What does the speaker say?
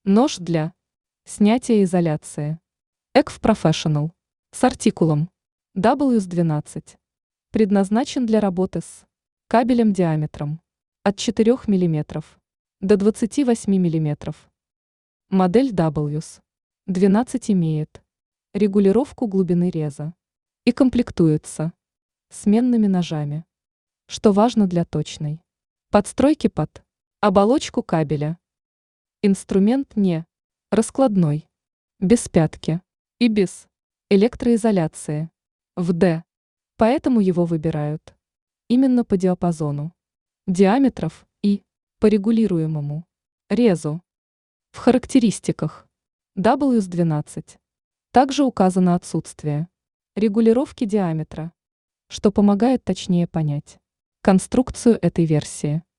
Нож для снятия изоляции. ECF Professional. С артикулом WS12. Предназначен для работы с кабелем диаметром от 4 мм до 28 мм. Модель WS12 имеет регулировку глубины реза и комплектуется сменными ножами, что важно для точной подстройки под оболочку кабеля. Инструмент не раскладной, без пятки и без электроизоляции в D, поэтому его выбирают именно по диапазону диаметров и по регулируемому резу. В характеристиках WS12 также указано отсутствие регулировки диаметра, что помогает точнее понять конструкцию этой версии.